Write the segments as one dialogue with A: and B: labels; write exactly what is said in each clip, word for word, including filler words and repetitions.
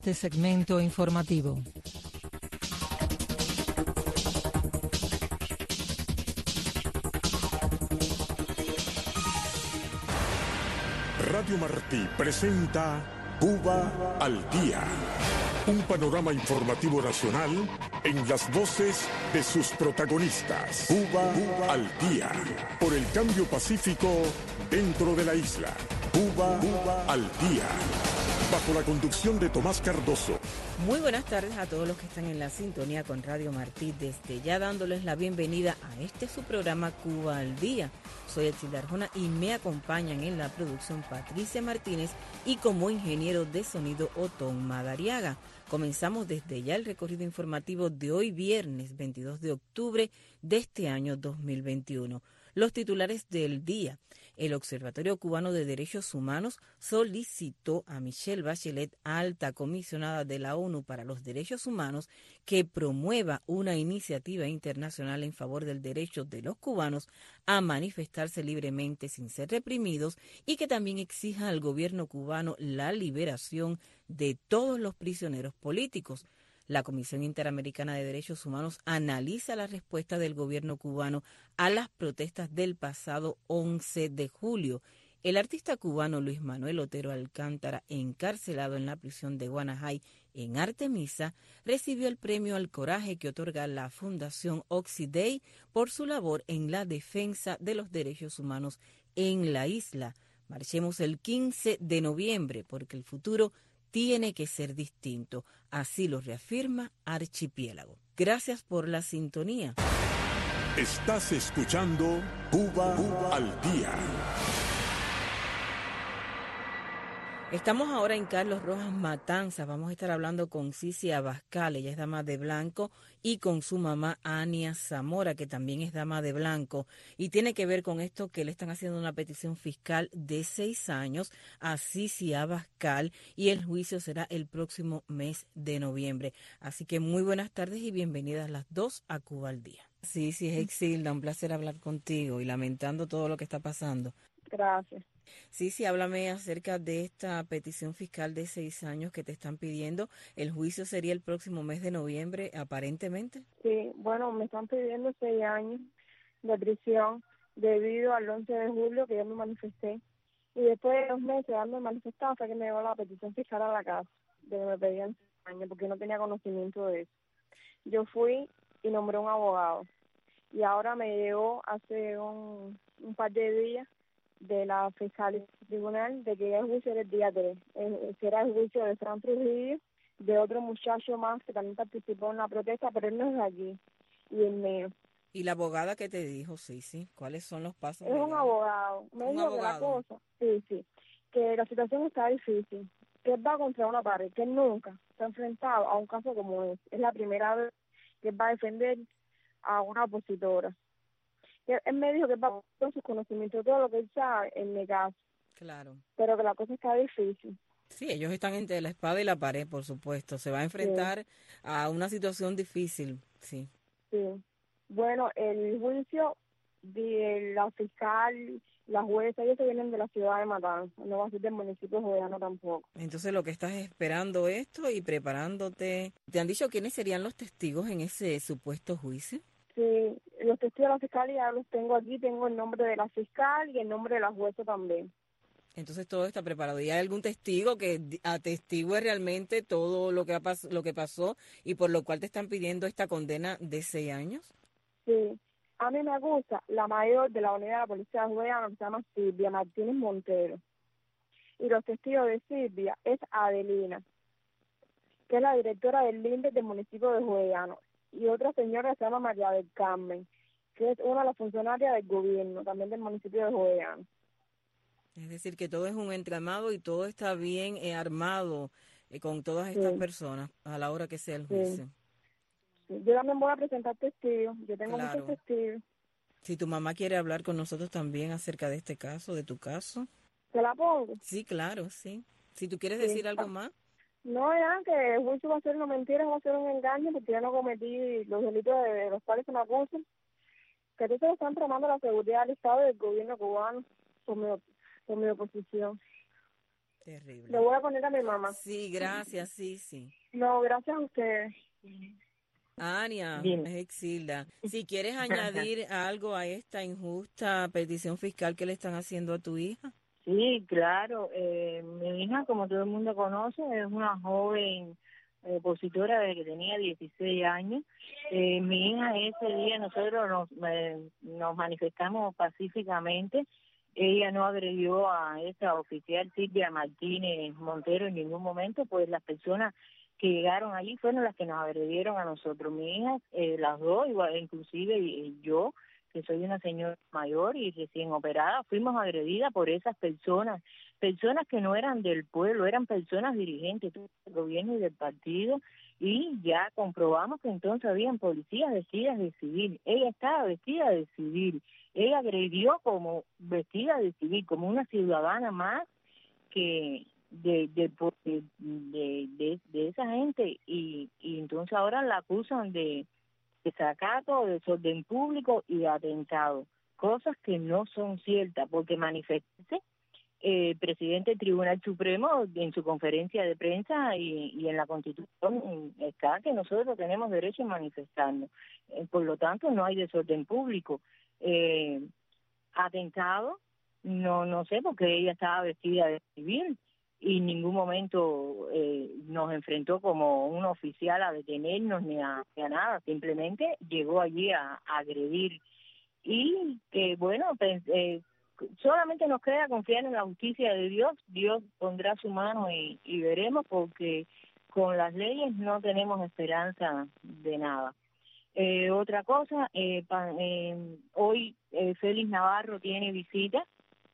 A: Este segmento informativo.
B: Radio Martí presenta Cuba al Día, un panorama informativo nacional en las voces de sus protagonistas. Cuba, Cuba al Día, por el cambio pacífico dentro de la isla. Cuba, Cuba al Día, bajo la conducción de Tomás Cardoso.
C: Muy buenas tardes a todos los que están en la sintonía con Radio Martí, desde ya dándoles la bienvenida a este su programa Cuba al Día. Soy Etzilda Arjona y me acompañan en la producción Patricia Martínez y como ingeniero de sonido Otón Madariaga. Comenzamos desde ya el recorrido informativo de hoy viernes veintidós de octubre de este año dos mil veintiuno. Los titulares del día. El Observatorio Cubano de Derechos Humanos solicitó a Michelle Bachelet, alta comisionada de la ONU para los Derechos Humanos, que promueva una iniciativa internacional en favor del derecho de los cubanos a manifestarse libremente sin ser reprimidos y que también exija al gobierno cubano la liberación de todos los prisioneros políticos. La Comisión Interamericana de Derechos Humanos analiza la respuesta del gobierno cubano a las protestas del pasado once de julio. El artista cubano Luis Manuel Otero Alcántara, encarcelado en la prisión de Guanajay en Artemisa, recibió el premio al coraje que otorga la Fundación Oxidey por su labor en la defensa de los derechos humanos en la isla. Marchemos el quince de noviembre porque el futuro tiene que ser distinto, así lo reafirma Archipiélago. Gracias por la sintonía.
B: Estás escuchando Cuba, Cuba al Día.
C: Estamos ahora en Carlos Rojas Matanzas. Vamos a estar hablando con Cici Abascal, ella es dama de blanco, y con su mamá Ania Zamora, que también es dama de blanco. Y tiene que ver con esto que le están haciendo una petición fiscal de seis años a Cici Abascal y el juicio será el próximo mes de noviembre. Así que muy buenas tardes y bienvenidas las dos a Cuba al Día. Sí, sí, es Exilda, un placer hablar contigo y lamentando todo lo que está pasando.
D: Gracias.
C: Sí, sí, háblame acerca de esta petición fiscal de seis años que te están pidiendo. El juicio sería el próximo mes de noviembre, aparentemente.
D: Sí, bueno, me están pidiendo seis años de prisión debido al once de julio que yo me manifesté. Y después de dos meses de haberme manifestado fue que me llegó la petición fiscal a la casa, de que me pedían seis años, porque no tenía conocimiento de eso. Yo fui y nombré un abogado. Y ahora me llegó hace un, un par de días de la fiscal del tribunal de que el juicio era el día tres. Eh, será el juicio de Fran Trujillo, de otro muchacho más que también participó en la protesta, pero él no es de aquí, y el mío.
C: ¿Y la abogada qué te dijo, sí, sí? ¿Cuáles son los pasos?
D: Es un abogado. Me
C: ¿Un
D: dijo
C: abogado?
D: que la cosa, sí, sí, que la situación está difícil, que él va contra una pared, que él nunca se ha enfrentado a un caso como este. Es la primera vez que él va a defender a una opositora. Él me dijo que va con sus conocimientos, todo lo que él sabe en mi caso.
C: Claro.
D: Pero que la cosa está difícil.
C: Sí, ellos están entre la espada y la pared, por supuesto. Se va a enfrentar sí. a una situación difícil, sí.
D: Sí. Bueno, el juicio de la fiscal, la jueza, ellos se vienen de la ciudad de Matanzas, no va a ser del municipio de Joveano tampoco.
C: Entonces lo que estás es esperando esto y preparándote. ¿Te han dicho quiénes serían los testigos en ese supuesto juicio?
D: Sí, los testigos de la fiscal ya los tengo aquí, tengo el nombre de la fiscal y el nombre de la jueza también.
C: Entonces todo está preparado. ¿Y hay algún testigo que atestigue realmente todo lo que ha pas- lo que pasó y por lo cual te están pidiendo esta condena de seis años?
D: Sí, a mí me gusta la mayor de la unidad de la policía de Joveano, que se llama Silvia Martínez Montero. Y los testigos de Silvia es Adelina, que es la directora del LINDE del municipio de Joveano. Y otra señora que se llama María del Carmen, que es una de las funcionarias del gobierno, también del municipio de Joveano.
C: Es decir, que todo es un entramado y todo está bien eh, armado eh, con todas estas
D: sí.
C: personas a la hora que sea el juicio.
D: Sí. Sí. Yo también voy a presentar testigos, yo tengo
C: Claro.
D: muchos testigos.
C: Si tu mamá quiere hablar con nosotros también acerca de este caso, de tu caso.
D: ¿Se la pongo?
C: Sí, claro, sí. Si tú quieres
D: sí.
C: decir algo más.
D: No, ya que el juicio va a ser una mentira, va a ser un engaño, porque yo no cometí los delitos de, de los cuales se me acusan. Que entonces están tramando la seguridad del Estado y del gobierno cubano por mi, por mi oposición.
C: Terrible.
D: Le voy a poner a mi mamá.
C: Sí, gracias, sí, sí.
D: No, gracias a ustedes.
C: Ania,
E: Dime.
C: es Exilda. Si quieres añadir algo a esta injusta petición fiscal que le están haciendo a tu hija.
E: Sí, claro. Eh, mi hija, como todo el mundo conoce, es una joven eh, opositora desde que tenía dieciséis años. Eh, mi hija, ese día nosotros nos, eh, nos manifestamos pacíficamente. Ella no agredió a esa oficial Silvia Martínez Montero en ningún momento, pues las personas que llegaron allí fueron las que nos agredieron a nosotros. Mi hija, eh, las dos, igual, inclusive y yo, que soy una señora mayor y recién operada, fuimos agredidas por esas personas, personas que no eran del pueblo, eran personas dirigentes del gobierno y del partido, y ya comprobamos que entonces habían policías vestidas de civil. Ella estaba vestida de civil, ella agredió como vestida de civil, como una ciudadana más que de de de, de, de, de esa gente, y, y entonces ahora la acusan de desacato, desorden público y atentado, cosas que no son ciertas, porque manifestarse el eh, presidente del Tribunal Supremo en su conferencia de prensa y, y en la Constitución está que nosotros tenemos derecho a manifestarnos, eh, por lo tanto no hay desorden público. Eh, atentado, no no sé, porque ella estaba vestida de civil y en ningún momento eh, nos enfrentó como un oficial a detenernos ni a, ni a nada, simplemente llegó allí a, a agredir. Y que bueno, pues, eh, solamente nos queda confiar en la justicia de Dios. Dios pondrá su mano y, y veremos, porque con las leyes no tenemos esperanza de nada. Eh, otra cosa, eh, pa, eh, hoy eh, Félix Navarro tiene visita.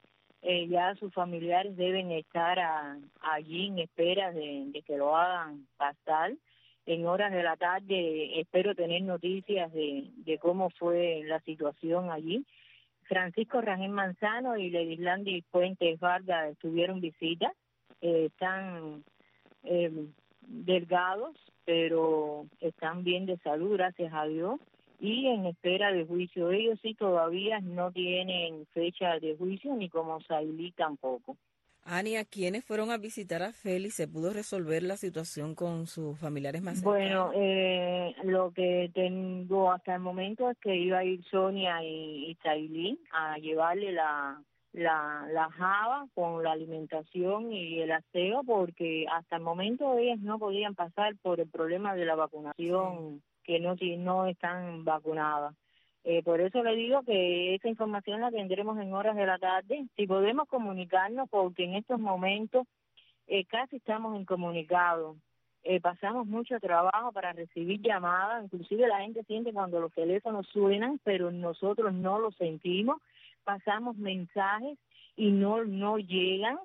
E: Eh, ya sus familiares deben estar a, allí en espera de, de que lo hagan pasar. En horas de la tarde espero tener noticias de, de cómo fue la situación allí. Francisco Rangel Manzano y Ledislandia Puentes Vargas tuvieron visita. Eh, están eh, delgados, pero están bien de salud, gracias a Dios, y en espera de juicio. Ellos sí todavía no tienen fecha de juicio, ni como Sailí tampoco.
C: Ania, ¿quiénes fueron a visitar a Félix? ¿Se pudo resolver la situación con sus familiares más cercanos?
E: Bueno, eh, lo que tengo hasta el momento es que iba a ir Sonia y, y Sailí a llevarle la, la, la java con la alimentación y el aseo, porque hasta el momento ellas no podían pasar por el problema de la vacunación, sí, que no, no están vacunadas. Eh, por eso le digo que esa información la tendremos en horas de la tarde. Si podemos comunicarnos, porque en estos momentos eh, casi estamos incomunicados. Eh, pasamos mucho trabajo para recibir llamadas, inclusive la gente siente cuando los teléfonos suenan, pero nosotros no lo sentimos. Pasamos mensajes y no, no llegan.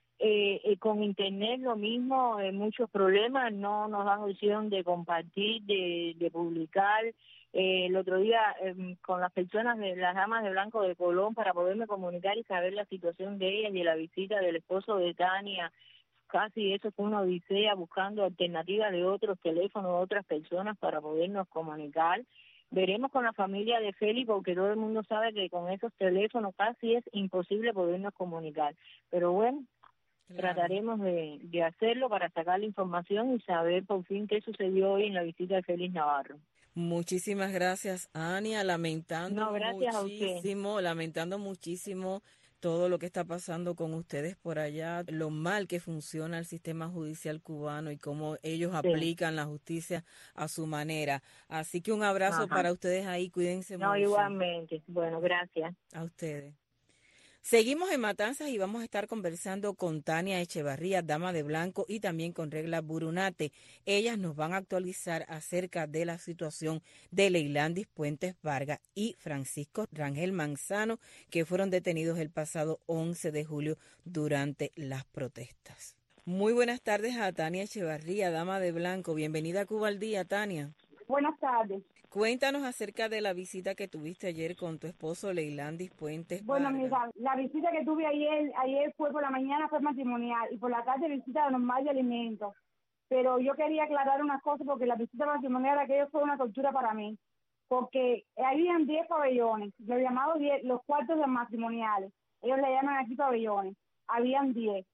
E: Eh, eh, con internet lo mismo, eh, muchos problemas, no nos dan opción de compartir, de, de publicar. Eh, el otro día eh, con las personas de las damas de Blanco de Colón, para poderme comunicar y saber la situación de ellas y de la visita del esposo de Tania, casi eso fue una odisea, buscando alternativas de otros teléfonos, de otras personas para podernos comunicar. Veremos con la familia de Félix, porque todo el mundo sabe que con esos teléfonos casi es imposible podernos comunicar, pero bueno, claro, trataremos de, de hacerlo para sacar la información y saber por fin qué sucedió hoy en la visita de Félix Navarro.
C: Muchísimas gracias, Ania, lamentando
E: no, gracias
C: muchísimo,
E: a usted.
C: lamentando muchísimo todo lo que está pasando con ustedes por allá, lo mal que funciona el sistema judicial cubano y cómo ellos sí. aplican la justicia a su manera. Así que un abrazo Ajá. para ustedes ahí, cuídense
E: no,
C: mucho.
E: No, igualmente. Bueno, gracias.
C: A ustedes. Seguimos en Matanzas y vamos a estar conversando con Tania Echevarría, dama de blanco, y también con Regla Burunate. Ellas nos van a actualizar acerca de la situación de Leilandis Puentes Vargas y Francisco Rangel Manzano, que fueron detenidos el pasado once de julio durante las protestas. Muy buenas tardes a Tania Echevarría, dama de blanco. Bienvenida a Cuba al Día, Tania.
F: Buenas tardes.
C: Cuéntanos acerca de la visita que tuviste ayer con tu esposo Leilandis Puentes
F: Bueno,
C: Vargas.
F: mira, la visita que tuve ayer, ayer fue por la mañana, fue matrimonial, y por la tarde visita normal de alimentos. Pero yo quería aclarar unas cosas, porque la visita matrimonial aquello fue una tortura para mí. Porque habían diez pabellones, los llamados diez, los cuartos de matrimoniales. Ellos le llaman aquí pabellones. Habían diez.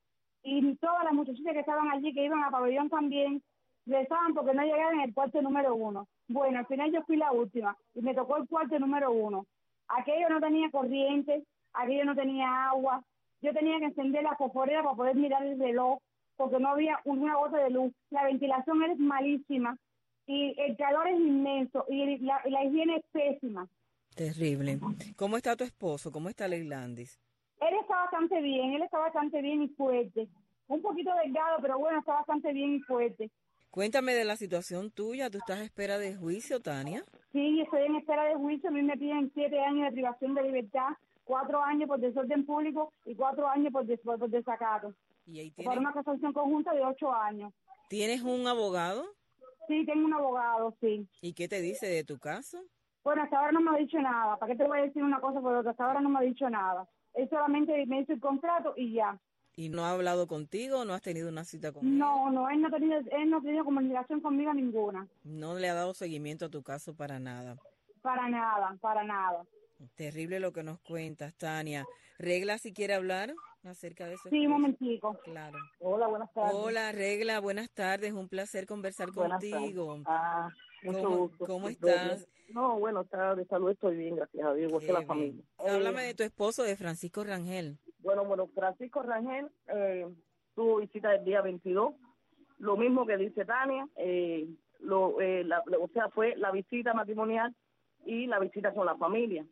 F: y todas las muchachitas que estaban allí, que iban a pabellón también, rezaban porque no llegaban en el cuarto número uno. Bueno, al final yo fui la última y me tocó el cuarto número uno. Aquello no tenía corriente, aquello no tenía agua. Yo tenía que encender la fosforera para poder mirar el reloj porque no había una gota de luz. La ventilación es malísima y el calor es inmenso y la, la higiene es pésima.
C: Terrible. ¿Cómo está tu esposo? ¿Cómo está Leilandis?
F: Él está bastante bien, él está bastante bien y fuerte. Un poquito delgado, pero bueno, está bastante bien y fuerte.
C: Cuéntame de la situación tuya. ¿Tú estás a espera de juicio, Tania?
F: Sí, estoy en espera de juicio. A mí me piden siete años de privación de libertad, cuatro años por desorden público y cuatro años por, des por desacato.
C: ¿Y ahí
F: Para
C: tienes,
F: una casación conjunta de ocho años.
C: ¿Tienes un abogado?
F: Sí, tengo un abogado, sí.
C: ¿Y qué te dice de tu caso?
F: Bueno, hasta ahora no me ha dicho nada. ¿Para qué te voy a decir una cosa por otra? Hasta ahora no me ha dicho nada. Él solamente me hizo el contrato y ya.
C: ¿Y no ha hablado contigo? ¿No has tenido una cita con él?
F: No, no, él no ha tenido, él no ha tenido comunicación conmigo ninguna.
C: No le ha dado seguimiento a tu caso para nada.
F: Para nada, para nada.
C: Terrible lo que nos cuentas, Tania. Regla, si quiere hablar acerca de eso.
F: Sí, un momentico.
C: Claro.
G: Hola, buenas tardes.
C: Hola, Regla, buenas tardes. Un placer conversar
G: Buenas
C: contigo.
G: tardes. Ah, mucho
C: ¿Cómo,
G: gusto.
C: ¿Cómo estás?
G: No, bueno, está de salud estoy bien, gracias a Dios, igual
C: Qué
G: que la
C: bien.
G: familia.
C: Háblame
G: Eh,
C: de tu esposo, de Francisco Rangel.
G: Bueno, bueno, Francisco Rangel eh, tuvo visita el día veintidós, lo mismo que dice Tania, eh, lo, eh, la, o sea, fue la visita matrimonial y la visita con la familia.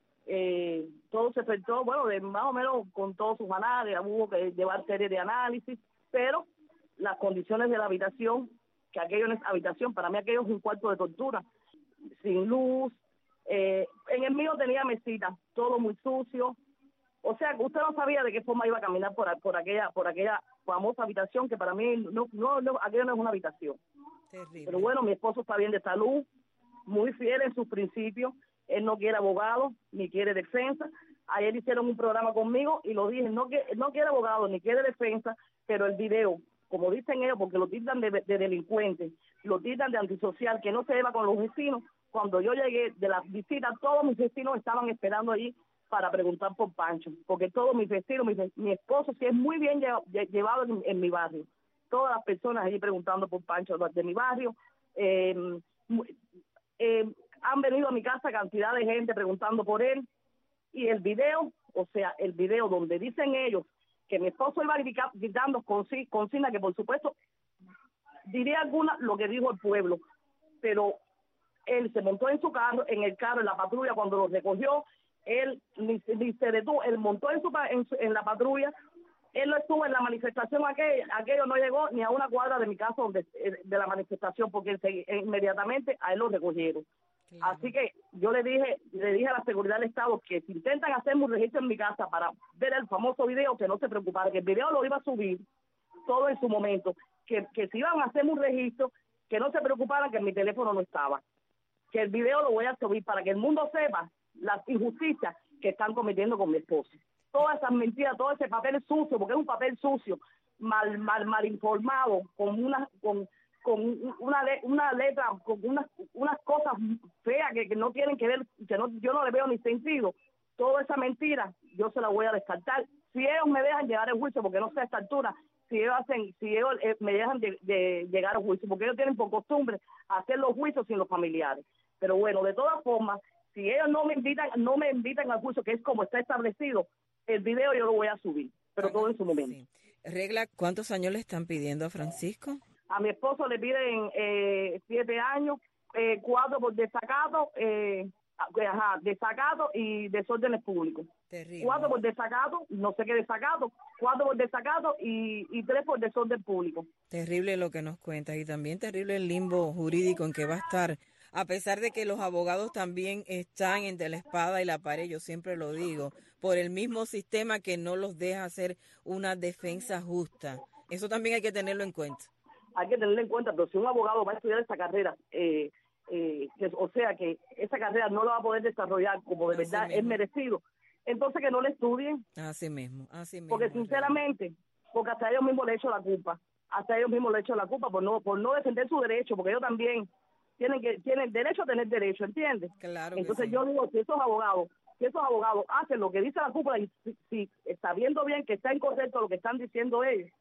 G: Eh, todo se efectuó, bueno, de más o menos con todos sus análisis, hubo que llevar serie de análisis, pero las condiciones de la habitación, que aquello no es habitación, para mí aquello es un cuarto de tortura, sin luz, eh, en el mío tenía mesita, todo muy sucio, o sea, usted no sabía de qué forma iba a caminar por, por aquella por aquella famosa habitación que para mí no, no, no aquello no es una habitación.
C: Terrible.
G: Pero bueno, mi esposo está bien de salud, muy fiel en sus principios, él no quiere abogado, ni quiere defensa. Ayer hicieron un programa conmigo y lo dije, no, que, no quiere abogado, ni quiere defensa, pero el video, como dicen ellos, porque lo tildan de, de delincuente, lo tildan de antisocial, que no se lleva con los vecinos. Cuando yo llegué de la visita, todos mis vecinos estaban esperando allí para preguntar por Pancho, porque todos mis vecinos, mi, mi esposo sí es muy bien llevado, llevado en, en mi barrio. Todas las personas allí preguntando por Pancho de mi barrio. Eh, eh, han venido a mi casa cantidad de gente preguntando por él. Y el video, o sea, el video donde dicen ellos que mi esposo iba gritando consigna, que por supuesto diría alguna lo que dijo el pueblo, pero él se montó en su carro, en el carro, en la patrulla, cuando lo recogió, él ni, ni se detuvo, él montó en, su, en, su, en la patrulla, él no estuvo en la manifestación, aquella, aquello no llegó ni a una cuadra de mi casa donde, de la manifestación, porque se, inmediatamente a él lo recogieron. Claro. Así que yo le dije le dije a la seguridad del Estado que si intentan hacerme un registro en mi casa para ver el famoso video, que no se preocupara, que el video lo iba a subir todo en su momento, que, que si iban a hacerme un registro, que no se preocuparan que mi teléfono no estaba, que el video lo voy a subir para que el mundo sepa las injusticias que están cometiendo con mi esposo. Todas esas mentiras, todo ese papel sucio, porque es un papel sucio, mal mal mal informado, con una con con una una letra, con unas unas cosas feas que, que no tienen que ver, que no yo no le veo ni sentido. Toda esa mentira yo se la voy a descartar. Si ellos me dejan llegar al juicio, porque no sé a esta altura, si ellos hacen, si ellos eh, me dejan de, de llegar al juicio, porque ellos tienen por costumbre hacer los juicios sin los familiares. Pero bueno, de todas formas, si ellos no me invitan, no me invitan al juicio, que es como está establecido, el video yo lo voy a subir, pero todo en su momento.
C: Sí. Regla, ¿cuántos años le están pidiendo a Francisco?
G: A mi esposo le piden eh, siete años, eh, cuatro por desacato, eh, ajá, desacato y desórdenes públicos.
C: Terrible.
G: Cuatro por desacato, no sé qué desacato, cuatro por desacato y, y tres por desorden público.
C: Terrible lo que nos cuentas y también terrible el limbo jurídico en que va a estar. A pesar de que los abogados también están entre la espada y la pared, yo siempre lo digo, por el mismo sistema que no los deja hacer una defensa justa. Eso también hay que tenerlo en cuenta.
G: Hay que tenerlo en cuenta, pero si un abogado va a estudiar esa carrera, eh, eh, que, o sea que esa carrera no lo va a poder desarrollar como de
C: así
G: verdad
C: mismo
G: es merecido, entonces que no le estudien.
C: Así mismo, así mismo.
G: Porque sinceramente, porque hasta ellos mismos le echan la culpa, hasta ellos mismos le echan la culpa por no por no defender su derecho, porque ellos también tienen que tienen derecho a tener derecho, ¿entiendes?
C: Claro.
G: Entonces
C: sí.
G: yo digo, si esos abogados, si esos abogados hacen lo que dice la cúpula y si, si está viendo bien que está incorrecto lo que están diciendo ellos,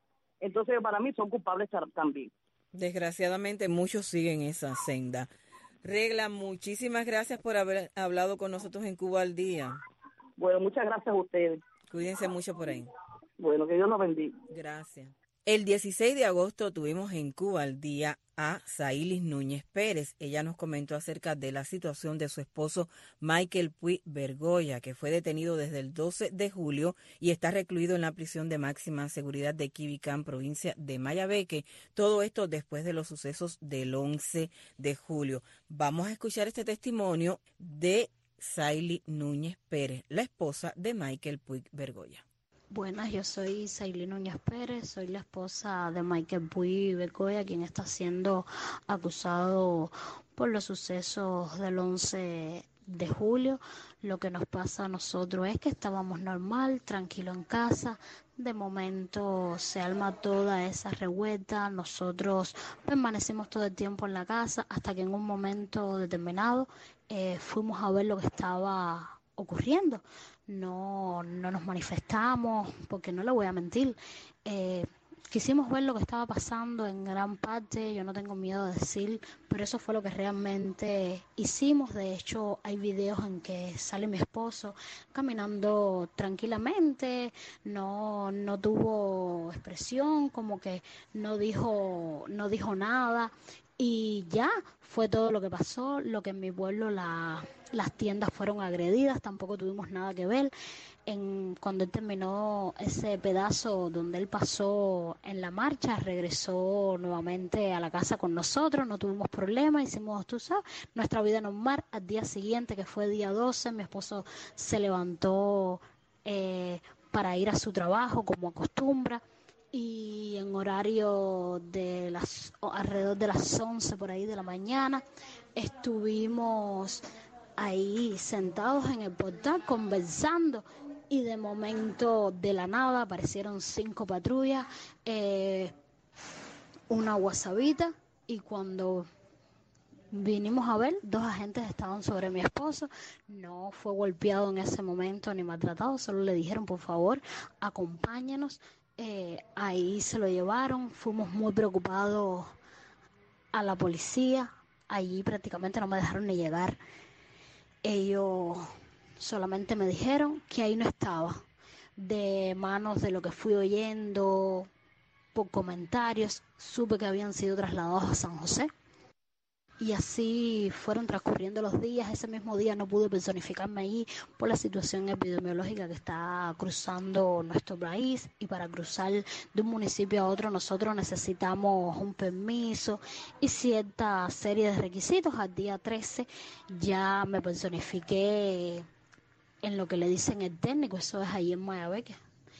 G: Entonces, para mí son culpables también.
C: Desgraciadamente, muchos siguen esa senda. Regla, muchísimas gracias por haber hablado con nosotros en Cuba al Día.
G: Bueno, muchas gracias a ustedes.
C: Cuídense mucho por ahí.
G: Bueno, que Dios los bendiga.
C: Gracias. El dieciséis de agosto tuvimos en Cuba al Día a Sailis Núñez Pérez. Ella nos comentó acerca de la situación de su esposo Michael Puig Bergoya, que fue detenido desde el doce de julio y está recluido en la prisión de máxima seguridad de Quibicán, provincia de Mayabeque. Todo esto después de los sucesos del once de julio. Vamos a escuchar este testimonio de Sailis Núñez Pérez, la esposa de Michael Puig Bergoya.
H: Buenas, yo soy Sailis Núñez Pérez, soy la esposa de Michael Puig Bergoya, quien está siendo acusado por los sucesos del once de julio. Lo que nos pasa a nosotros es que estábamos normal, tranquilo en casa. De momento se arma toda esa revuelta. Nosotros permanecimos todo el tiempo en la casa hasta que en un momento determinado eh, fuimos a ver lo que estaba ocurriendo. No, no nos manifestamos, porque no le voy a mentir. Eh, quisimos ver lo que estaba pasando en gran parte, yo no tengo miedo de decir, pero eso fue lo que realmente hicimos. De hecho, hay videos en que sale mi esposo caminando tranquilamente, no, no tuvo expresión, como que no dijo, no dijo nada. Y ya fue todo lo que pasó. Lo que en mi pueblo la, las tiendas fueron agredidas, tampoco tuvimos nada que ver. En, cuando él terminó ese pedazo donde él pasó en la marcha, regresó nuevamente a la casa con nosotros, no tuvimos problemas, hicimos, tú sabes, nuestra vida normal. Al día siguiente, que fue día doce, mi esposo se levantó eh, para ir a su trabajo como acostumbra. Y en horario de las alrededor de las once por ahí de la mañana estuvimos ahí sentados en el portal conversando y de momento de la nada aparecieron cinco patrullas, eh, una guasabita, y cuando vinimos a ver, dos agentes estaban sobre mi esposo. No fue golpeado en ese momento ni maltratado, solo le dijeron por favor acompáñenos. Eh, ahí se lo llevaron, fuimos muy preocupados a la policía, allí prácticamente no me dejaron ni llegar. Ellos solamente me dijeron que ahí no estaba, de manos de lo que fui oyendo por comentarios, supe que habían sido trasladados a San José. Y así fueron transcurriendo los días. Ese mismo día no pude personificarme allí por la situación epidemiológica que está cruzando nuestro país, y para cruzar de un municipio a otro nosotros necesitamos un permiso y cierta serie de requisitos. Al día trece ya me personifiqué en lo que le dicen el técnico, eso es allí en Mayabeque,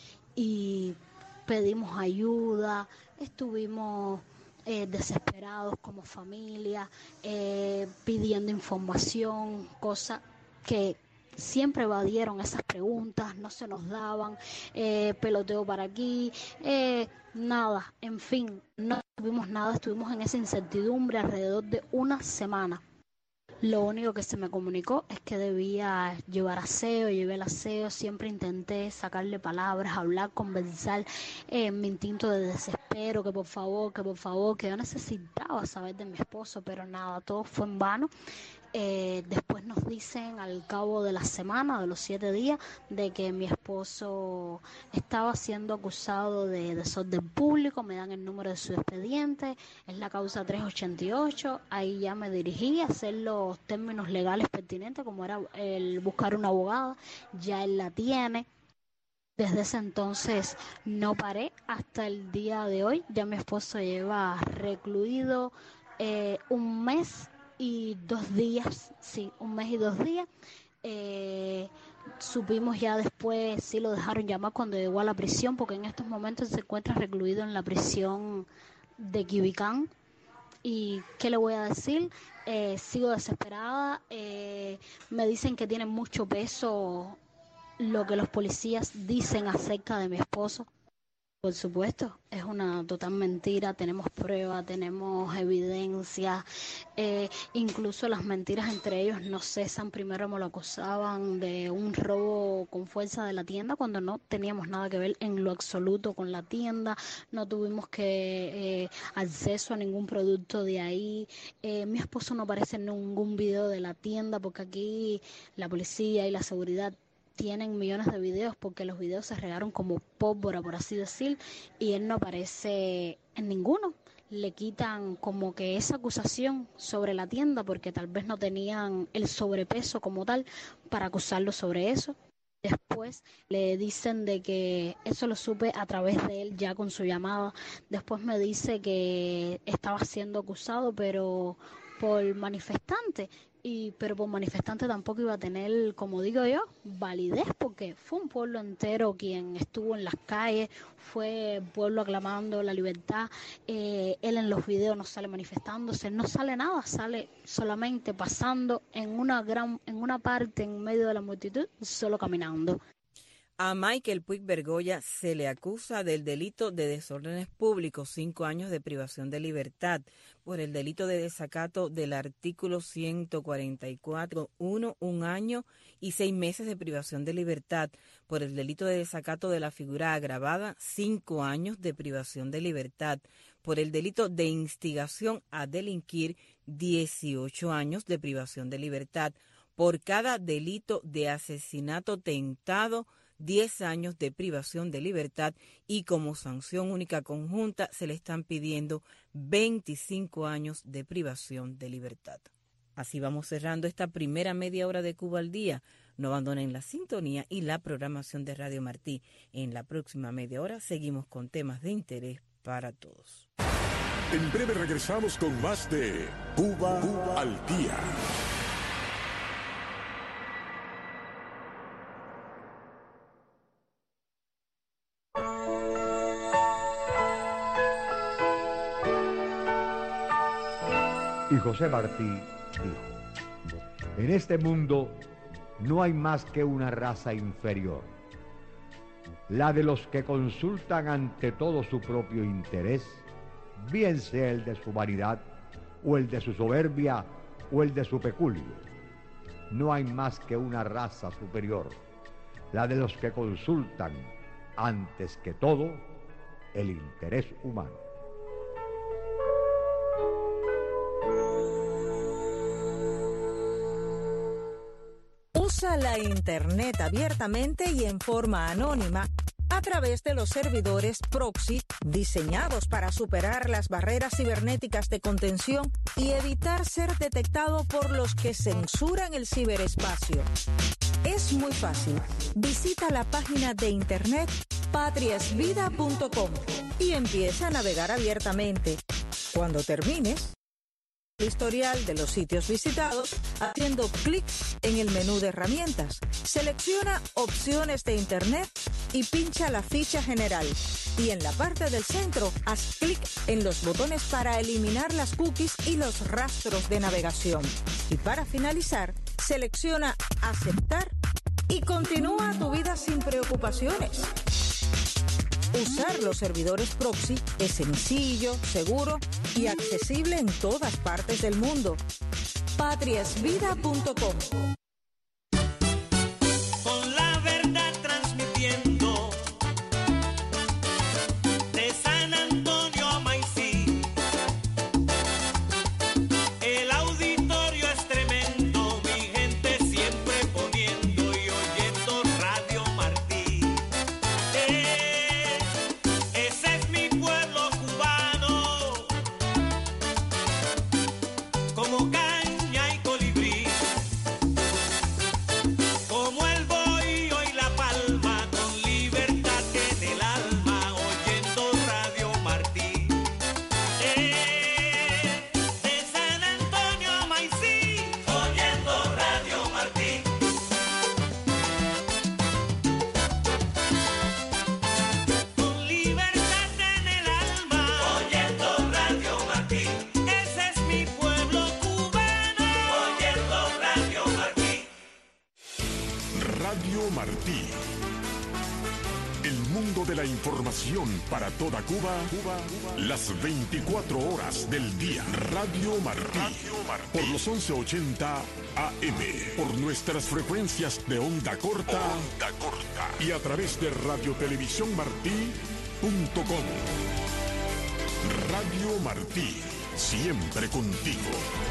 H: y pedimos ayuda, estuvimos Eh, desesperados como familia, eh, pidiendo información, cosas que siempre evadieron esas preguntas, no se nos daban, eh, peloteo para aquí, eh, nada, en fin, no tuvimos nada, estuvimos en esa incertidumbre alrededor de una semana. Lo único que se me comunicó es que debía llevar aseo, llevé el aseo, siempre intenté sacarle palabras, hablar, conversar, eh, mi instinto de desespero, que por favor, que por favor, que yo necesitaba saber de mi esposo, pero nada, todo fue en vano. Eh, después nos dicen al cabo de la semana, de los siete días, de que mi esposo estaba siendo acusado de desorden público. Me dan el número de su expediente, es la causa trescientos ochenta y ocho. Ahí ya me dirigí a hacer los términos legales pertinentes, como era el buscar una abogada, ya él la tiene. Desde ese entonces no paré hasta el día de hoy. Ya mi esposo lleva recluido eh, un mes y dos días, sí, un mes y dos días. Eh, supimos ya después, sí lo dejaron llamar cuando llegó a la prisión, porque en estos momentos se encuentra recluido en la prisión de Quibicán. ¿Y qué le voy a decir? Eh, sigo desesperada. Eh, me dicen que tiene mucho peso lo que los policías dicen acerca de mi esposo. Por supuesto, es una total mentira, tenemos pruebas, tenemos evidencia, eh, incluso las mentiras entre ellos no cesan. Primero me lo acusaban de un robo con fuerza de la tienda cuando no teníamos nada que ver en lo absoluto con la tienda, no tuvimos que eh, acceso a ningún producto de ahí, eh, mi esposo no aparece en ningún video de la tienda porque aquí la policía y la seguridad tienen millones de videos porque los videos se regaron como pólvora, por así decir, y él no aparece en ninguno. Le quitan como que esa acusación sobre la tienda porque tal vez no tenían el sobrepeso como tal para acusarlo sobre eso. Después le dicen de que eso lo supe a través de él ya con su llamada. Después me dice que estaba siendo acusado pero por manifestante. Y, pero por manifestante tampoco iba a tener, como digo yo, validez, porque fue un pueblo entero quien estuvo en las calles, fue el pueblo aclamando la libertad, eh, él en los videos no sale manifestándose, no sale nada, sale solamente pasando en una gran, en una parte en medio de la multitud, solo caminando.
C: A Michael Puig Bergoya se le acusa del delito de desórdenes públicos, cinco años de privación de libertad, por el delito de desacato del artículo ciento cuarenta y cuatro, uno, un año y seis meses de privación de libertad, por el delito de desacato de la figura agravada, cinco años de privación de libertad, por el delito de instigación a delinquir, dieciocho años de privación de libertad, por cada delito de asesinato tentado, diez años de privación de libertad y como sanción única conjunta se le están pidiendo veinticinco años de privación de libertad. Así vamos cerrando esta primera media hora de Cuba al Día. No abandonen la sintonía y la programación de Radio Martí. En la próxima media hora seguimos con temas de interés para todos.
B: En breve regresamos con más de Cuba, Cuba al Día.
I: Y José Martí dijo: en este mundo no hay más que una raza inferior, la de los que consultan ante todo su propio interés, bien sea el de su vanidad, o el de su soberbia, o el de su peculio. No hay más que una raza superior, la de los que consultan antes que todo el interés humano.
A: Usa la Internet abiertamente y en forma anónima a través de los servidores proxy diseñados para superar las barreras cibernéticas de contención y evitar ser detectado por los que censuran el ciberespacio. Es muy fácil. Visita la página de internet patria es vida punto com y empieza a navegar abiertamente. Cuando termines, el historial de los sitios visitados haciendo clic en el menú de herramientas. Selecciona opciones de internet y pincha la ficha general. Y en la parte del centro, haz clic en los botones para eliminar las cookies y los rastros de navegación. Y para finalizar, selecciona aceptar y continúa tu vida sin preocupaciones. Usar los servidores proxy es sencillo, seguro y accesible en todas partes del mundo. patria es vida punto com.
J: Con la verdad transmitiendo de San Antonio a Maicí. El auditorio es tremendo, mi gente siempre poniendo y oyendo Radio Martí. Eh, ese es mi pueblo cubano, como caña y colibrí, como el bohío y la palma, con libertad en el alma, oyendo Radio Martí. Eh, de San Antonio a Maicí, oyendo Radio Martí. Con libertad en el alma, oyendo Radio Martí. Ese es mi pueblo cubano, oyendo Radio Martí.
B: Radio Martí. El mundo centro de la información para toda Cuba, Cuba, Cuba, las veinticuatro horas del día. Radio Martí, Radio Martí, por los once ochenta A M, por nuestras frecuencias de onda corta, onda corta y a través de radiotelevisión martí punto com. Radio Martí, siempre contigo.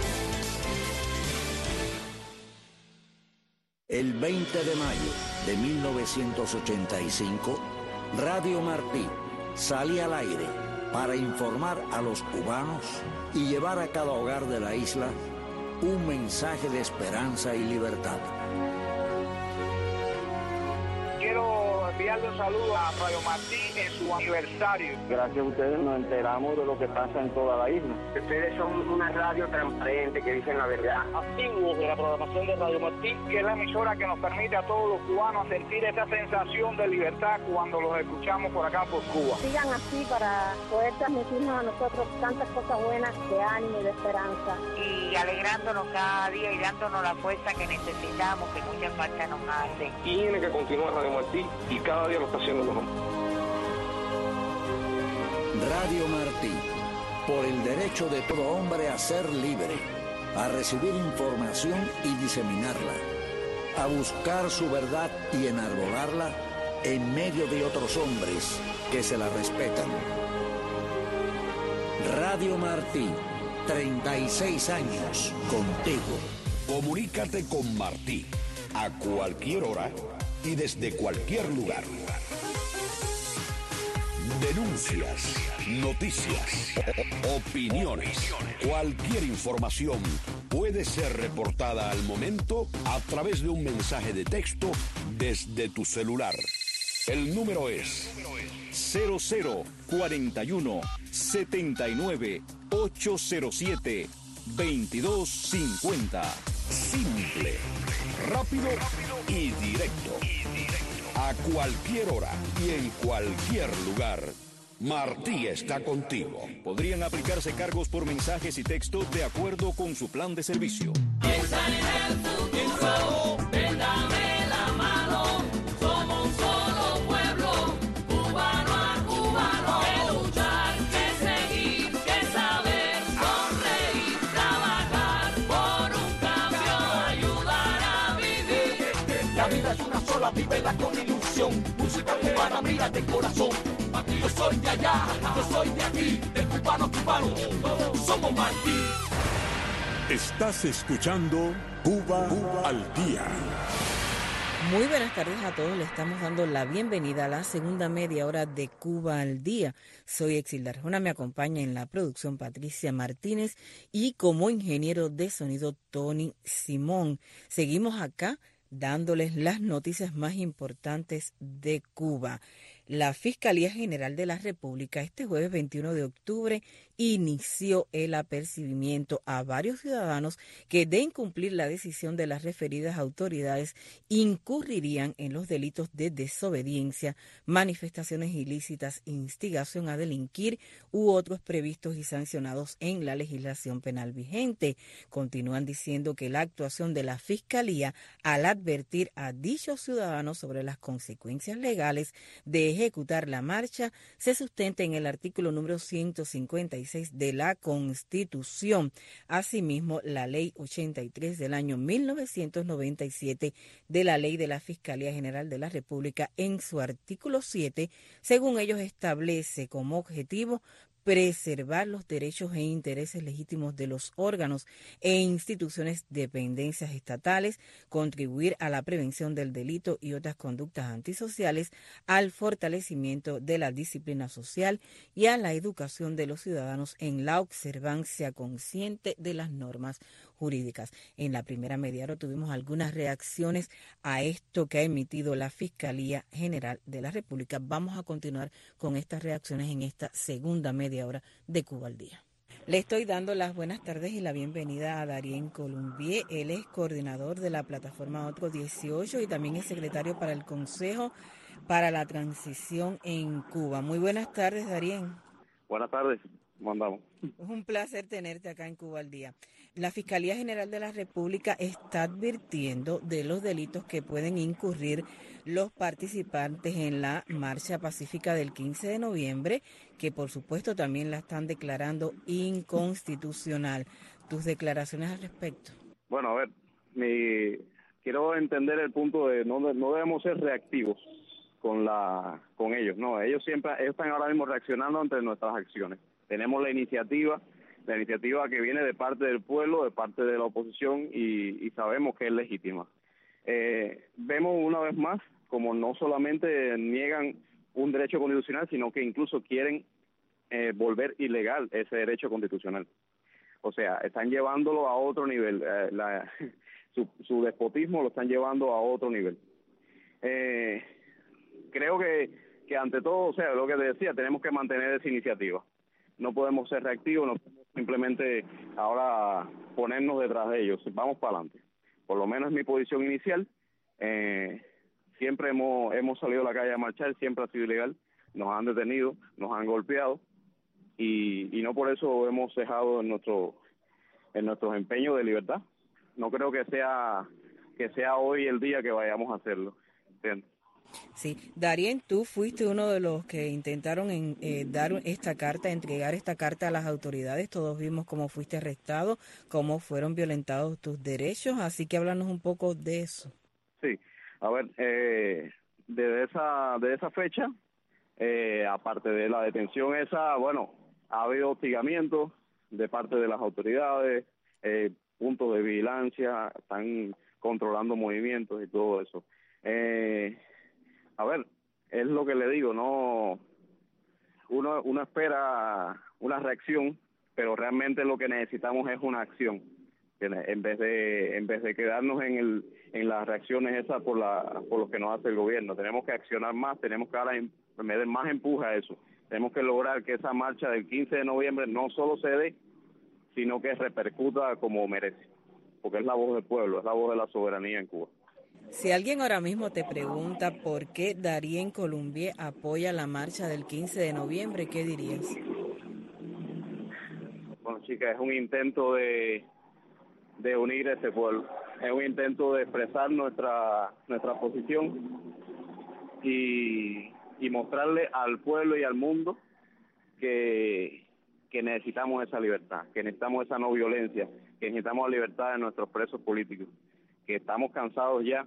K: El veinte de mayo de mil novecientos ochenta y cinco, Radio Martí salía al aire para informar a los cubanos y llevar a cada hogar de la isla un mensaje de esperanza y libertad.
L: Quiero enviarle un saludo a Radio Martí en su aniversario.
M: Gracias a ustedes nos enteramos de lo que pasa en toda la isla.
L: Ustedes son una radio transparente que dicen la verdad. Activos de la programación de Radio Martí, que es la emisora que nos permite a todos los cubanos sentir esa sensación de libertad cuando los escuchamos por acá por Cuba.
D: Sigan así para poder transmitirnos a nosotros tantas cosas buenas de ánimo y de esperanza.
E: Y alegrándonos cada día y dándonos la fuerza que necesitamos, que mucha falta nos hace.
M: Tiene que continuar Radio Martí y cada día lo está haciendo mejor.
K: Radio Martí, por el derecho de todo hombre a ser libre, a recibir información y diseminarla, a buscar su verdad y enarbolarla en medio de otros hombres que se la respetan. Radio Martí, treinta y seis años contigo.
N: Comunícate con Martí a cualquier hora y desde cualquier lugar. Denuncias, noticias, opiniones, cualquier información puede ser reportada al momento a través de un mensaje de texto desde tu celular. El número es cero cero cuarenta y uno setenta y nueve ochocientos siete veintidós cincuenta. Simple, rápido y directo. A cualquier hora y en cualquier lugar, Martí está contigo.
O: Podrían aplicarse cargos por mensajes y texto de acuerdo con su plan de servicio.
J: Piensa en el futuro, téndame la mano. Somos un solo pueblo, cubano a cubano. Que luchar, que seguir, que saber, sonreír, trabajar por un cambio, ayudar a vivir.
P: La vida es una sola, vívela con ilusión. Música cubana, mira de corazón. Aquí yo soy de allá, yo soy de aquí, de cubano a cubano, somos Martí.
B: Estás escuchando Cuba, Cuba al Día.
C: Muy buenas tardes a todos, le estamos dando la bienvenida a la segunda media hora de Cuba al Día. Soy Exilda Arjona, me acompaña en la producción Patricia Martínez y como ingeniero de sonido Tony Simón. Seguimos acá dándoles las noticias más importantes de Cuba. La Fiscalía General de la República este jueves veintiuno de octubre inició el apercibimiento a varios ciudadanos que de incumplir la decisión de las referidas autoridades incurrirían en los delitos de desobediencia, manifestaciones ilícitas, instigación a delinquir u otros previstos y sancionados en la legislación penal vigente. Continúan diciendo que la actuación de la Fiscalía al advertir a dichos ciudadanos sobre las consecuencias legales de ejecutar la marcha se sustenta en el artículo número ciento cincuenta y seis de la Constitución. Asimismo, la Ley ochenta y tres del año mil novecientos noventa y siete de la Ley de la Fiscalía General de la República en su artículo siete, según ellos establece como objetivo preservar los derechos e intereses legítimos de los órganos e instituciones dependencias estatales, contribuir a la prevención del delito y otras conductas antisociales, al fortalecimiento de la disciplina social y a la educación de los ciudadanos en la observancia consciente de las normas jurídicas. En la primera media hora tuvimos algunas reacciones a esto que ha emitido la Fiscalía General de la República. Vamos a continuar con estas reacciones en esta segunda media hora de Cuba al Día. Le estoy dando las buenas tardes y la bienvenida a Darien Columbier. Él es coordinador de la plataforma Otro dieciocho y también es secretario para el Consejo para la Transición en Cuba. Muy buenas tardes, Darien.
M: Buenas tardes.
Q: ¿Cómo andamos?
C: Es un placer tenerte acá en Cuba al Día. La Fiscalía General de la República está advirtiendo de los delitos que pueden incurrir los participantes en la marcha pacífica del quince de noviembre, que por supuesto también la están declarando inconstitucional. ¿Tus declaraciones al respecto?
Q: Bueno, a ver, mi, quiero entender el punto de no, no debemos ser reactivos con la con ellos, no, ellos siempre ellos están ahora mismo reaccionando ante nuestras acciones. Tenemos la iniciativa, la iniciativa que viene de parte del pueblo, de parte de la oposición y, y sabemos que es legítima. Eh, vemos una vez más como no solamente niegan un derecho constitucional, sino que incluso quieren eh, volver ilegal ese derecho constitucional. O sea, están llevándolo a otro nivel, eh, la, su, su despotismo lo están llevando a otro nivel. Eh, creo que, que ante todo, o sea, lo que te decía, tenemos que mantener esa iniciativa. No podemos ser reactivos, no podemos simplemente ahora ponernos detrás de ellos. Vamos para adelante. Por lo menos es mi posición inicial. Eh, siempre hemos hemos salido a la calle a marchar, siempre ha sido ilegal. Nos han detenido, nos han golpeado y, y no por eso hemos cejado en nuestro en nuestros empeños de libertad. No creo que sea que sea hoy el día que vayamos a hacerlo. ¿Entiendes?
C: Sí, Darien, tú fuiste uno de los que intentaron en, eh, dar esta carta, entregar esta carta a las autoridades. Todos vimos cómo fuiste arrestado, cómo fueron violentados tus derechos, así que háblanos un poco de eso.
Q: Sí, a ver, eh, desde esa, de esa fecha, eh, aparte de la detención esa, bueno, ha habido hostigamiento de parte de las autoridades, eh, puntos de vigilancia, están controlando movimientos y todo eso. Eh, A ver, es lo que le digo, no, uno, uno espera una reacción, pero realmente lo que necesitamos es una acción, en vez de en vez de quedarnos en el en las reacciones esas por la por lo que nos hace el gobierno. Tenemos que accionar más, tenemos que ahora meter más empuje a eso. Tenemos que lograr que esa marcha del quince de noviembre no solo se dé, sino que repercuta como merece, porque es la voz del pueblo, es la voz de la soberanía en Cuba.
C: Si alguien ahora mismo te pregunta por qué Darien Colombier apoya la marcha del quince de noviembre, ¿qué dirías?
Q: Bueno, chica, es un intento de, de unir a ese pueblo, es un intento de expresar nuestra nuestra posición y, y mostrarle al pueblo y al mundo que, que necesitamos esa libertad, que necesitamos esa no violencia, que necesitamos la libertad de nuestros presos políticos, que estamos cansados ya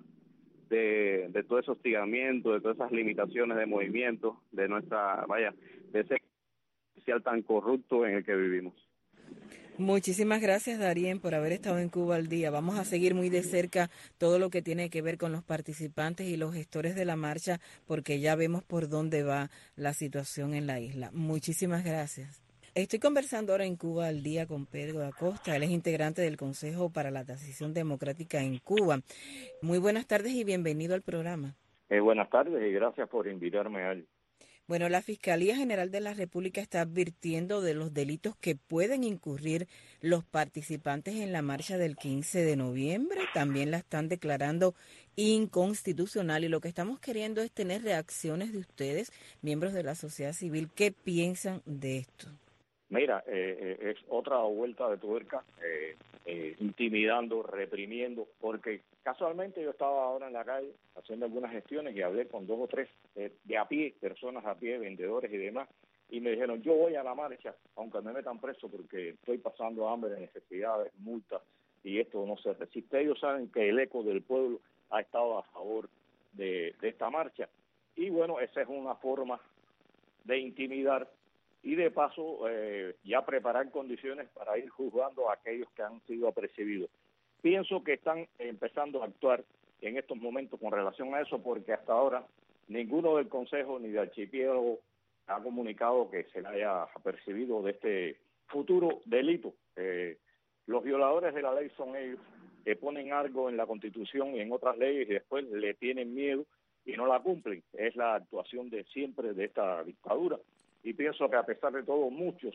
Q: de, de todo ese hostigamiento, de todas esas limitaciones de movimiento, de nuestra, vaya, de ese social tan corrupto en el que vivimos.
C: Muchísimas gracias, Darien, por haber estado en Cuba al Día. Vamos a seguir muy de cerca todo lo que tiene que ver con los participantes y los gestores de la marcha, porque ya vemos por dónde va la situación en la isla. Muchísimas gracias. Estoy conversando ahora en Cuba al Día con Pedro Acosta. Él es integrante del Consejo para la Transición Democrática en Cuba. Muy buenas tardes y bienvenido al programa.
R: Eh, buenas tardes y gracias por invitarme a él.
C: Bueno, la Fiscalía General de la República está advirtiendo de los delitos que pueden incurrir los participantes en la marcha del quince de noviembre. También la están declarando inconstitucional y lo que estamos queriendo es tener reacciones de ustedes, miembros de la sociedad civil. ¿Qué piensan de esto?
R: Mira, eh, eh, es otra vuelta de tuerca, eh, eh, intimidando, reprimiendo, porque casualmente yo estaba ahora en la calle haciendo algunas gestiones y hablé con dos o tres eh, de a pie, personas a pie, vendedores y demás, y me dijeron, yo voy a la marcha, aunque me metan preso porque estoy pasando hambre, necesidades, multas, y esto no se resiste. Ellos saben que el eco del pueblo ha estado a favor de, de esta marcha, y bueno, esa es una forma de intimidar y de paso eh, ya preparar condiciones para ir juzgando a aquellos que han sido apercibidos. Pienso que están empezando a actuar en estos momentos con relación a eso, porque hasta ahora ninguno del Consejo ni del Archipiélago ha comunicado que se le haya apercibido de este futuro delito. Eh, los violadores de la ley son ellos, que ponen algo en la Constitución y en otras leyes y después le tienen miedo y no la cumplen. Es la actuación de siempre de esta dictadura. Y pienso que a pesar de todo, muchos,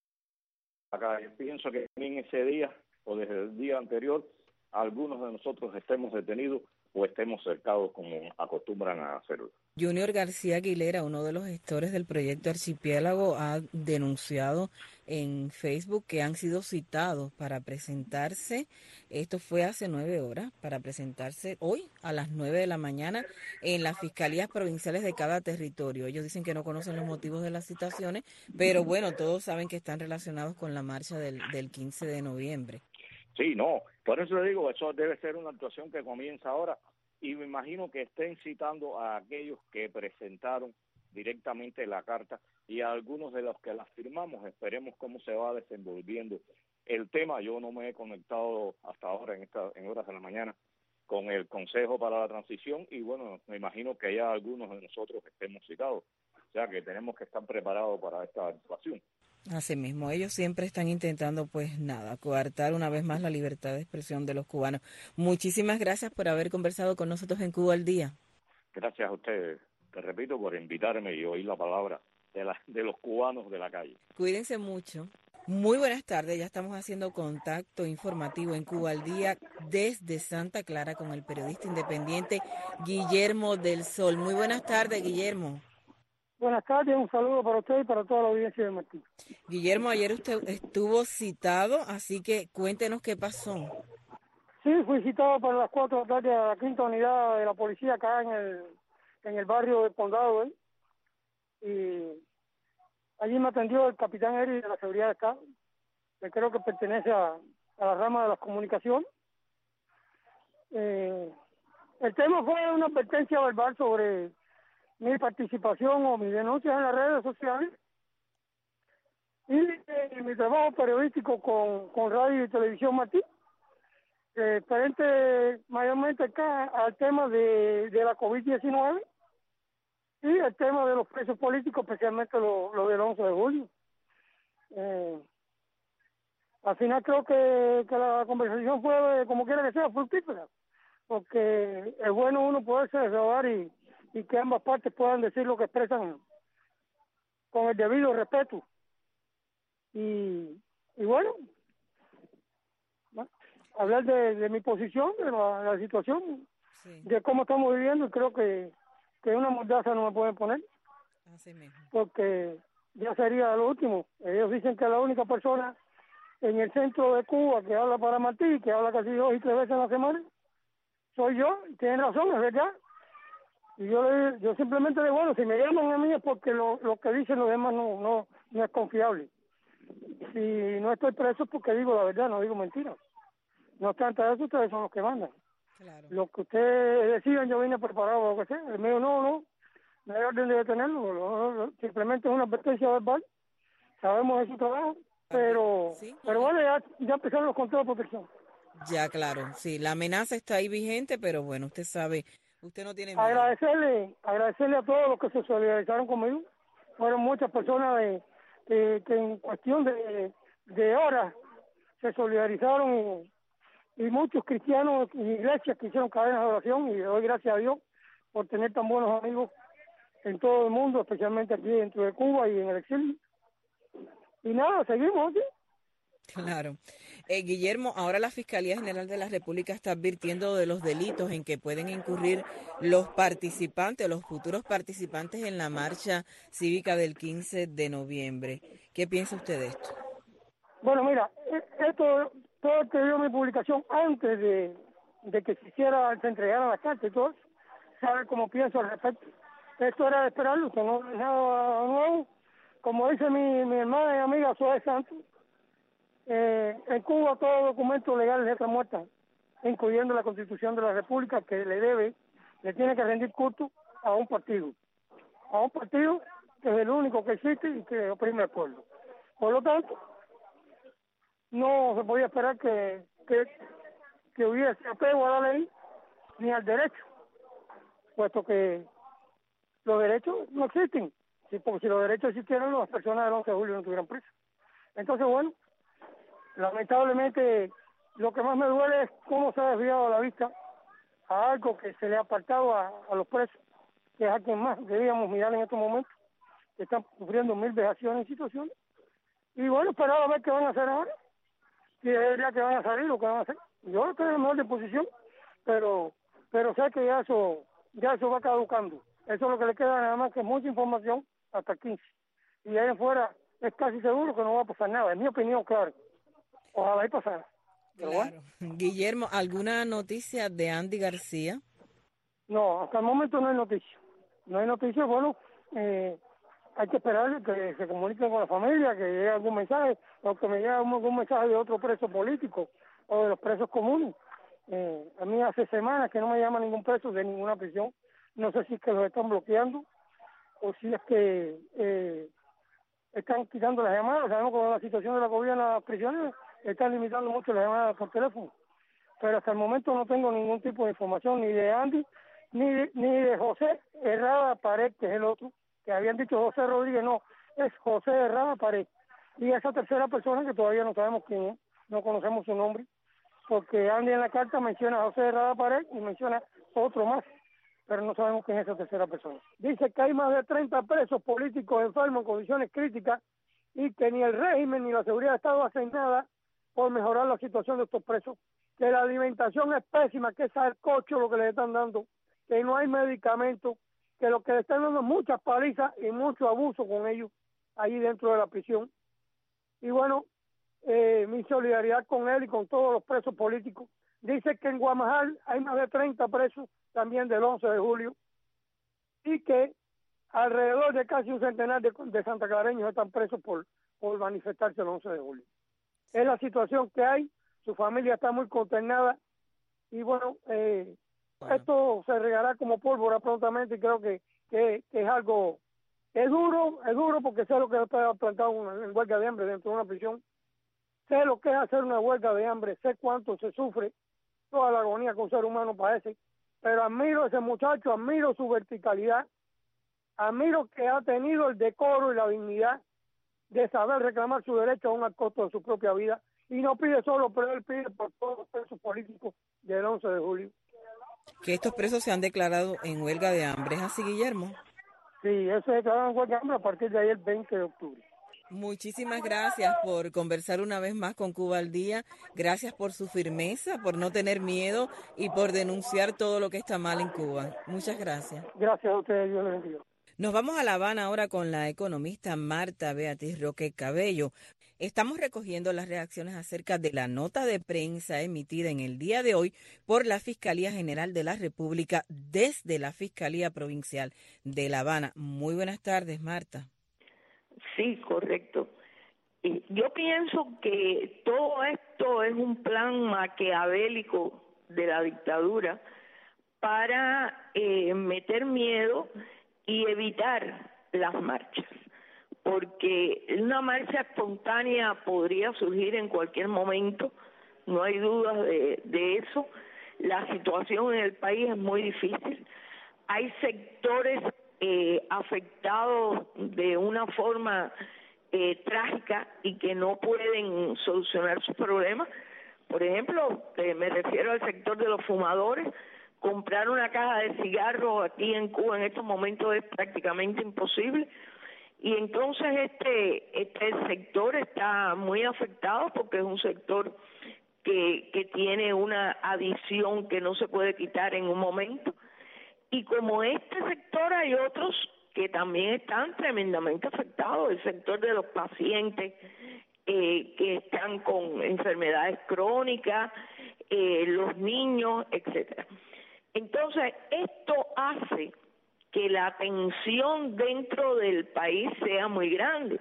R: acá pienso que en ese día o desde el día anterior, algunos de nosotros estemos detenidos o estemos cercados como acostumbran a hacerlo.
C: Junior García Aguilera, uno de los gestores del proyecto Archipiélago, ha denunciado en Facebook que han sido citados para presentarse, esto fue hace nueve horas, para presentarse hoy a las nueve de la mañana en las fiscalías provinciales de cada territorio. Ellos dicen que no conocen los motivos de las citaciones, pero bueno, todos saben que están relacionados con la marcha del, del quince de noviembre.
R: Sí, no, por eso le digo, eso debe ser una actuación que comienza ahora y me imagino que estén citando a aquellos que presentaron directamente la carta y a algunos de los que la firmamos. Esperemos cómo se va desenvolviendo el tema. Yo no me he conectado hasta ahora en, esta, en horas de la mañana con el Consejo para la Transición y bueno, me imagino que ya algunos de nosotros estemos citados, o sea que tenemos que estar preparados para esta actuación.
C: Así mismo, ellos siempre están intentando, pues nada, coartar una vez más la libertad de expresión de los cubanos. Muchísimas gracias por haber conversado con nosotros en Cuba al Día.
R: Gracias a ustedes, te repito, por invitarme y oír la palabra de, la, de los cubanos de la calle.
C: Cuídense mucho. Muy buenas tardes, ya estamos haciendo contacto informativo en Cuba al Día desde Santa Clara con el periodista independiente Guillermo del Sol. Muy buenas tardes, Guillermo.
S: Buenas tardes, un saludo para usted y para toda la audiencia de Martín.
C: Guillermo, ayer usted estuvo citado, así que cuéntenos qué pasó.
S: Sí, fui citado para las cuatro de la tarde a la quinta unidad de la policía acá en el, en el barrio del Condado, ¿eh? Y allí me atendió el capitán Eri de la Seguridad de Estado, que creo que pertenece a, a la rama de las comunicaciones. Eh, el tema fue una advertencia verbal sobre mi participación o mis denuncias en las redes sociales y eh, mi trabajo periodístico con, con Radio y Televisión Martín, eh, frente mayormente acá al tema de, de la COVID diecinueve y el tema de los presos políticos, especialmente lo, lo del once de julio. Eh, al final creo que, que la conversación fue, como quiera que sea, fructífera, porque es bueno uno poderse desahogar y y que ambas partes puedan decir lo que expresan con el debido respeto. Y, y bueno, ¿no? hablar de, de mi posición, de la, la situación, sí. de cómo estamos viviendo, y creo que, que una mordaza no me pueden poner,
C: así mismo.
S: Porque ya sería lo último. Ellos dicen que la única persona en el centro de Cuba que habla para Martí, que habla casi dos y tres veces a la semana, soy yo, y tienen razón, es verdad. Y yo le, yo simplemente digo, bueno, si me llaman a mí es porque lo, lo que dicen los demás no, no, no es confiable. Si no estoy preso es porque digo la verdad, no digo mentiras. No obstante eso, ustedes son los que mandan.
C: Claro.
S: Lo que ustedes decidan, yo vine preparado o lo que sea. El mío no, no, no hay orden de detenerlo. No, no, simplemente es una advertencia verbal. Sabemos de su trabajo, pero, ¿sí? pero bueno, ya, ya empezaron los controles de protección.
C: Ya, claro, sí, la amenaza está ahí vigente, pero bueno, usted sabe... Usted no tiene miedo.
S: Agradecerle, agradecerle a todos los que se solidarizaron conmigo. Fueron muchas personas de, de, que en cuestión de, de horas se solidarizaron y, y muchos cristianos y iglesias que hicieron cadenas de oración, y le doy gracias a Dios por tener tan buenos amigos en todo el mundo, especialmente aquí dentro de Cuba y en el exilio. Y nada, seguimos, ¿sí?
C: Claro. Eh, Guillermo, ahora la Fiscalía General de la República está advirtiendo de los delitos en que pueden incurrir los participantes, los futuros participantes en la marcha cívica del quince de noviembre. ¿Qué piensa usted de esto?
S: Bueno, mira, esto, todo que dio mi publicación antes de, de que se hiciera, se entregara la carta y todo, sabe cómo pienso al respecto. Esto era de esperarlo, que no es nada nuevo. Como dice mi, mi hermana y amiga Zoe Santos, Eh, en Cuba todo documento legal es letra muerta, incluyendo la Constitución de la República, que le debe, le tiene que rendir culto a un partido, a un partido que es el único que existe y que oprime al pueblo. Por lo tanto, no se podía esperar que, que, que hubiese apego a la ley ni al derecho, puesto que los derechos no existen, sí, porque si los derechos existieran, las personas del once de julio no estuvieran presas. Entonces, bueno, lamentablemente lo que más me duele es cómo se ha desviado la vista a algo que se le ha apartado a, a los presos, que es a quien más debíamos mirar en estos momentos, que están sufriendo mil vejaciones y situaciones. Y bueno, esperar a ver qué van a hacer ahora, si es verdad que van a salir o qué van a hacer. Yo estoy en la mejor disposición, pero pero sé que ya eso, ya eso va caducando. Eso es lo que le queda nada más que mucha información hasta quince. Y ahí afuera es casi seguro que no va a pasar nada. Es mi opinión, claro. Ojalá y pasara. Pero
C: Claro.
S: bueno.
C: Guillermo, ¿alguna noticia de Andy García?
S: No, hasta el momento no hay noticia. No hay noticia, bueno, eh, hay que esperar que se comuniquen con la familia, que llegue algún mensaje, o que me llegue algún mensaje de otro preso político o de los presos comunes. Eh, a mí hace semanas que no me llama ningún preso de ninguna prisión. No sé si es que los están bloqueando o si es que eh, están quitando las llamadas. Sabemos que con la situación de la COVID en las prisiones están limitando mucho las llamadas por teléfono. Pero hasta el momento no tengo ningún tipo de información ni de Andy ni de, ni de José Herrada Pared, que es el otro, que habían dicho José Rodríguez, no, es José Herrada Pared. Y esa tercera persona que todavía no sabemos quién es, no conocemos su nombre, porque Andy en la carta menciona a José Herrada Pared y menciona otro más, pero no sabemos quién es esa tercera persona. Dice que hay más de treinta presos políticos enfermos en condiciones críticas y que ni el régimen ni la seguridad de Estado hacen nada por mejorar la situación de estos presos, que la alimentación es pésima, que es sancocho lo que les están dando, que no hay medicamentos, que lo que le están dando es muchas palizas y mucho abuso con ellos allí dentro de la prisión. Y bueno, eh, mi solidaridad con él y con todos los presos políticos. Dice que en Guamajal hay más de treinta presos también del once de julio y que alrededor de casi un centenar de, de santaclareños están presos por, por manifestarse el once de julio. Es la situación que hay, su familia está muy consternada y bueno, eh, bueno. esto se regará como pólvora prontamente y creo que, que, que es algo, es duro, es duro porque sé lo que está plantado en huelga de hambre dentro de una prisión, sé lo que es hacer una huelga de hambre, sé cuánto se sufre, toda la agonía que un ser humano padece, pero admiro a ese muchacho, admiro su verticalidad, admiro que ha tenido el decoro y la dignidad de saber reclamar su derecho aún al costo de su propia vida, y no pide solo, pero él pide por todos los presos políticos del once de julio.
C: Que estos presos se han declarado en huelga de hambre, ¿es así, Guillermo?
S: Sí, eso se declaró en huelga de hambre a partir de ahí el veinte de octubre.
C: Muchísimas gracias por conversar una vez más con Cuba al Día. Gracias por su firmeza, por no tener miedo y por denunciar todo lo que está mal en Cuba. Muchas gracias.
S: Gracias a ustedes, Dios les bendiga.
C: Nos vamos a La Habana ahora con la economista Marta Beatriz Roque Cabello. Estamos recogiendo las reacciones acerca de la nota de prensa emitida en el día de hoy por la Fiscalía General de la República desde la Fiscalía Provincial de La Habana. Muy buenas tardes, Marta.
T: Sí, correcto. Yo pienso que todo esto es un plan maquiavélico de la dictadura para eh, meter miedo y evitar las marchas, porque una marcha espontánea podría surgir en cualquier momento, no hay dudas de, de eso. La situación en el país es muy difícil, hay sectores eh, afectados de una forma eh, trágica y que no pueden solucionar sus problemas. Por ejemplo, eh, me refiero al sector de los fumadores. Comprar una caja de cigarros aquí en Cuba en estos momentos es prácticamente imposible y entonces este este sector está muy afectado porque es un sector que, que tiene una adicción que no se puede quitar en un momento y como este sector hay otros que también están tremendamente afectados, el sector de los pacientes eh, que están con enfermedades crónicas, eh, los niños, etcétera. Entonces, esto hace que la tensión dentro del país sea muy grande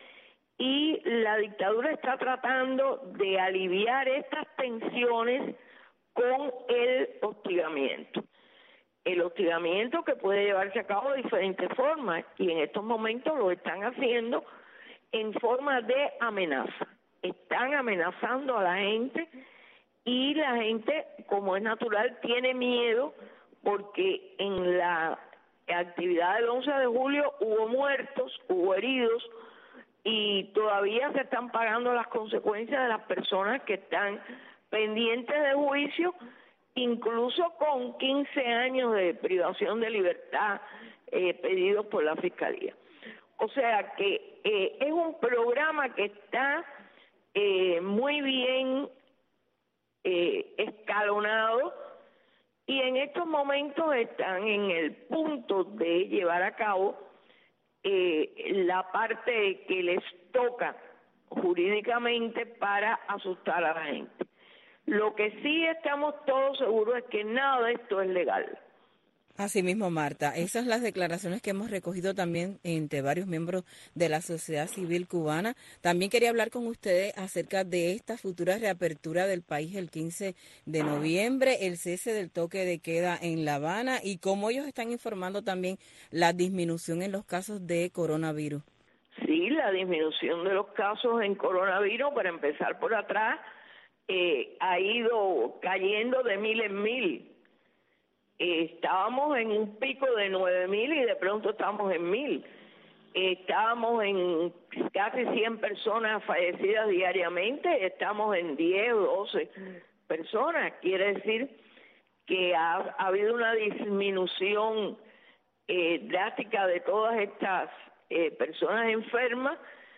T: y la dictadura está tratando de aliviar estas tensiones con el hostigamiento. El hostigamiento que puede llevarse a cabo de diferentes formas y en estos momentos lo están haciendo en forma de amenaza. Están amenazando a la gente y la gente, como es natural, tiene miedo porque en la actividad del once de julio hubo muertos, hubo heridos y todavía se están pagando las consecuencias de las personas que están pendientes de juicio, incluso con quince años de privación de libertad eh, pedidos por la Fiscalía. O sea que eh, es un programa que está eh, muy bien Eh, escalonado y en estos momentos están en el punto de llevar a cabo eh, la parte que les toca jurídicamente para asustar a la gente. Lo que sí estamos todos seguros es que nada de esto es legal.
C: Así mismo, Marta, esas son las declaraciones que hemos recogido también entre varios miembros de la sociedad civil cubana. También quería hablar con ustedes acerca de esta futura reapertura del país el quince de noviembre, el cese del toque de queda en La Habana y cómo ellos están informando también la disminución en los casos de coronavirus.
T: Sí, la disminución de los casos en coronavirus, para empezar por atrás, eh, ha ido cayendo de mil en mil. Estábamos en un pico de nueve mil y de pronto estamos en mil. Estábamos en casi cien personas fallecidas diariamente, estamos en diez o doce personas. Quiere decir que ha, ha habido una disminución eh, drástica de todas estas eh, personas enfermas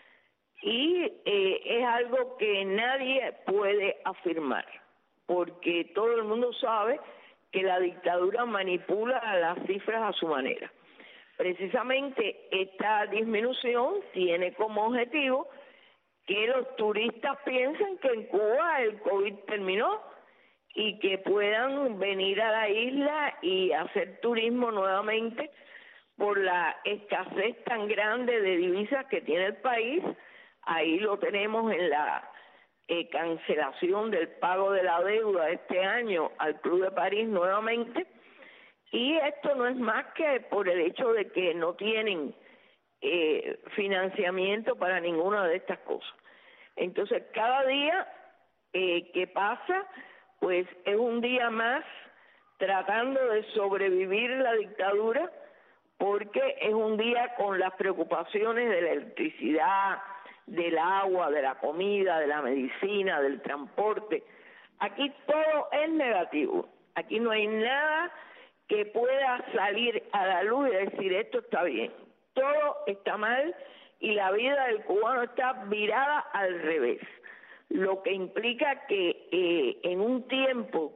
T: y eh, es algo que nadie puede afirmar, porque todo el mundo sabe que la dictadura manipula las cifras a su manera. Precisamente esta disminución tiene como objetivo que los turistas piensen que en Cuba el COVID terminó y que puedan venir a la isla y hacer turismo nuevamente por la escasez tan grande de divisas que tiene el país. Ahí lo tenemos en la Eh, cancelación del pago de la deuda este año al Club de París nuevamente, y esto no es más que por el hecho de que no tienen eh, financiamiento para ninguna de estas cosas. Entonces cada día eh, que pasa pues es un día más tratando de sobrevivir la dictadura, porque es un día con las preocupaciones de la electricidad, del agua, de la comida, de la medicina, del transporte. Aquí todo es negativo. Aquí no hay nada que pueda salir a la luz y decir esto está bien. Todo está mal y la vida del cubano está virada al revés. Lo que implica que eh, en un tiempo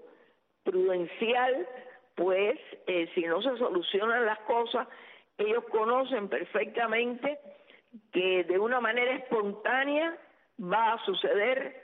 T: prudencial, pues eh, si no se solucionan las cosas, ellos conocen perfectamente que de una manera espontánea va a suceder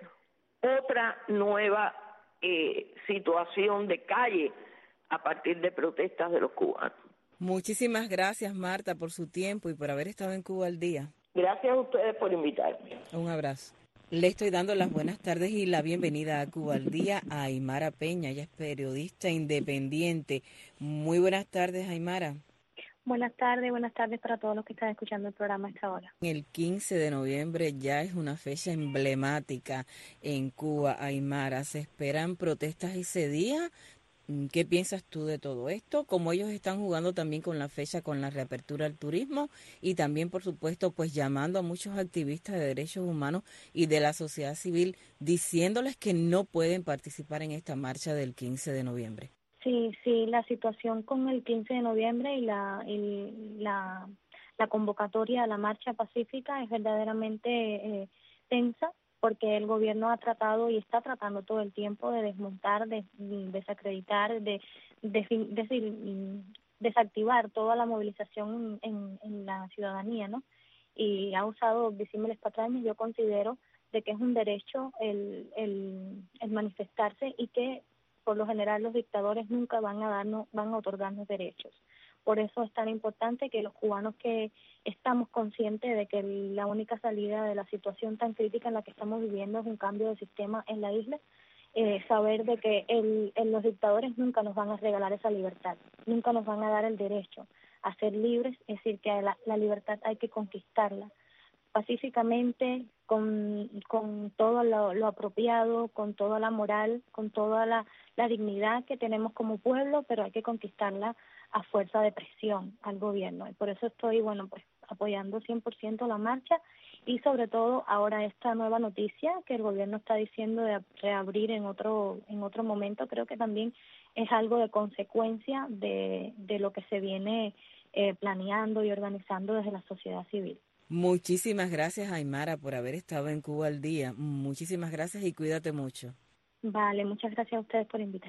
T: otra nueva eh, situación de calle a partir de protestas de los cubanos.
C: Muchísimas gracias, Marta, por su tiempo y por haber estado en Cuba al Día.
T: Gracias a ustedes por invitarme.
C: Un abrazo. Le estoy dando las buenas tardes y la bienvenida a Cuba al Día a Aymara Peña. Ella es periodista independiente. Muy buenas tardes, Aymara.
U: Buenas tardes, buenas tardes para todos los que están escuchando el programa a esta hora.
C: El quince de noviembre ya es una fecha emblemática en Cuba, Aymara. ¿Se esperan protestas ese día? ¿Qué piensas tú de todo esto? Como ellos están jugando también con la fecha, con la reapertura al turismo y también, por supuesto, pues llamando a muchos activistas de derechos humanos y de la sociedad civil diciéndoles que no pueden participar en esta marcha del quince de noviembre.
U: Sí, sí, la situación con el quince de noviembre y la y la, la convocatoria a la marcha pacífica es verdaderamente eh, tensa, porque el gobierno ha tratado y está tratando todo el tiempo de desmontar, de, de desacreditar, de, de, de, de desactivar toda la movilización en, en la ciudadanía, ¿no? Y ha usado disímiles patrañas. Yo considero de que es un derecho el, el, el manifestarse y que por lo general los dictadores nunca van a darnos, van a otorgarnos derechos. Por eso es tan importante que los cubanos que estamos conscientes de que la única salida de la situación tan crítica en la que estamos viviendo es un cambio de sistema en la isla, eh, saber de que el, el, los dictadores nunca nos van a regalar esa libertad, nunca nos van a dar el derecho a ser libres, es decir, que la, la libertad hay que conquistarla pacíficamente, con, con todo lo, lo apropiado, con toda la moral, con toda la, la dignidad que tenemos como pueblo, pero hay que conquistarla a fuerza de presión al gobierno. Y por eso estoy, bueno, pues apoyando cien por ciento la marcha y sobre todo ahora esta nueva noticia que el gobierno está diciendo de reabrir en otro en otro momento, creo que también es algo de consecuencia de, de lo que se viene eh, planeando y organizando desde la sociedad civil.
C: Muchísimas gracias, Aymara, por haber estado en Cuba al Día. Muchísimas gracias y cuídate mucho.
U: Vale, muchas gracias a ustedes por invitarme.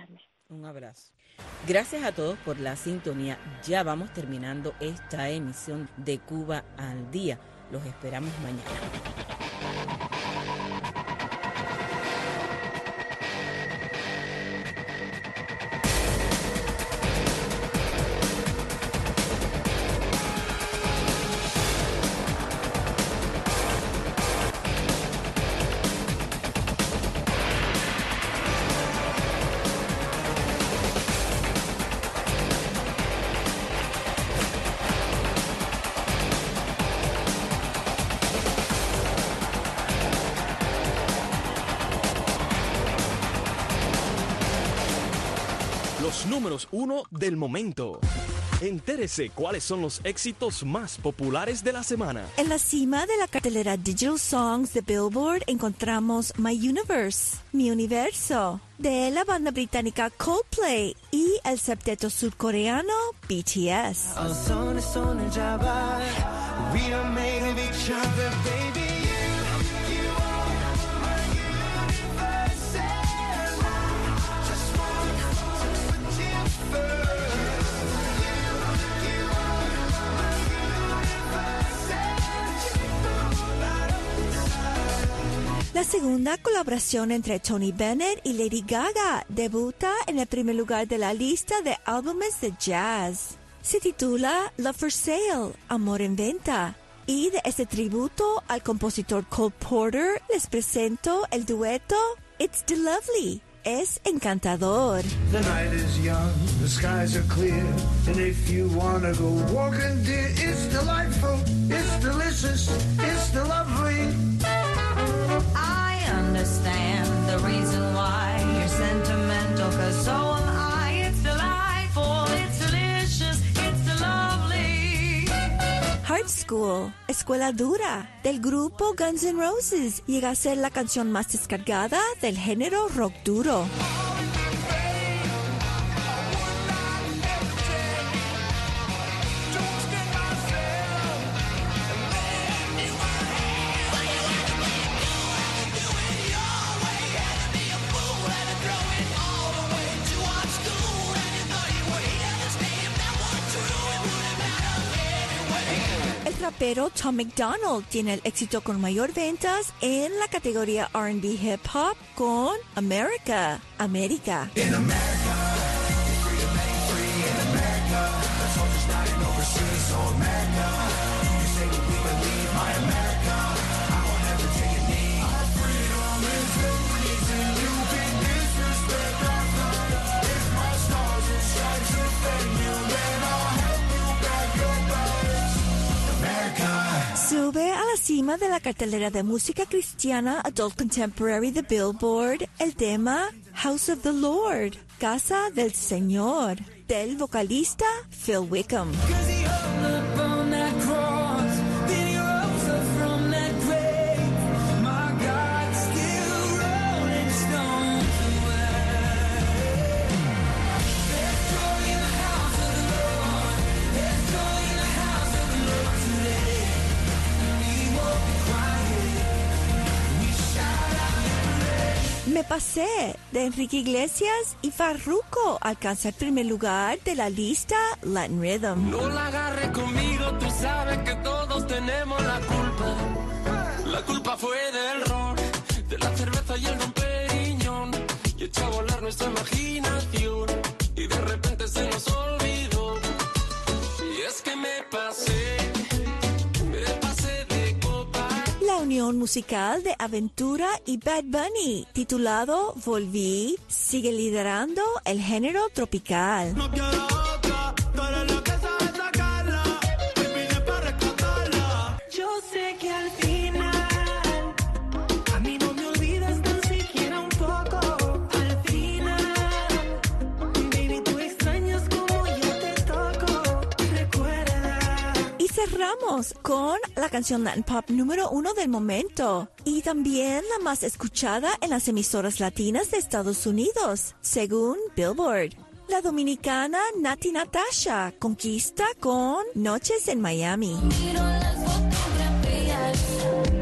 C: Un abrazo. Gracias a todos por la sintonía. Ya vamos terminando esta emisión de Cuba al Día. Los esperamos mañana.
F: Los números uno del momento. Entérese cuáles son los éxitos más populares de la semana.
V: En la cima de la cartelera Digital Songs de Billboard encontramos My Universe, Mi Universo, de la banda británica Coldplay y el septeto surcoreano B T S. La segunda colaboración entre Tony Bennett y Lady Gaga debuta en el primer lugar de la lista de álbumes de jazz. Se titula Love for Sale, Amor en Venta. Y de este tributo al compositor Cole Porter les presento el dueto It's the Lovely. Es encantador.
W: The night is young, the skies are clear, and if you wanna go walking, dear, it's delightful, it's delicious, it's the lovely.
J: I understand the reason why you're sentimental, 'cause so am I. It's delightful, it's delicious, it's the lovely.
V: Hard School, Escuela Dura, del grupo Guns N' Roses, llega a ser la canción más descargada del género rock duro. El rapero Tom MacDonald tiene el éxito con mayor ventas en la categoría R and B Hip Hop con America, América. Sube a la cima de la cartelera de música cristiana Adult Contemporary de Billboard el tema House of the Lord, Casa del Señor, del vocalista Phil Wickham. Me pasé de Enrique Iglesias y Farruko alcanza el primer lugar de la lista Latin Rhythm.
J: No la agarres conmigo, tú sabes que todos tenemos la culpa. La culpa fue del ron, de la cerveza y el Don Periñón, y echó a volar nuestra imaginación, y de repente se nos olvidó. Y es que me pasé, me pasé de copa.
V: La unión musical de Aventura y Bad Bunny, titulado Volví, sigue liderando el género tropical.
J: No quiero otra, tú eres la que sabe sacarla, me pide para rescatarla. Yo sé que al final, a mí no me olvidas tan siquiera un poco. Al final, baby, tú extrañas como yo te toco. Recuerda.
V: Y cerramos con la canción Latin Pop número uno del momento y también la más escuchada en las emisoras latinas de Estados Unidos, según Billboard. La dominicana Nati Natasha conquista con Noches en Miami.
J: Miro las fotografías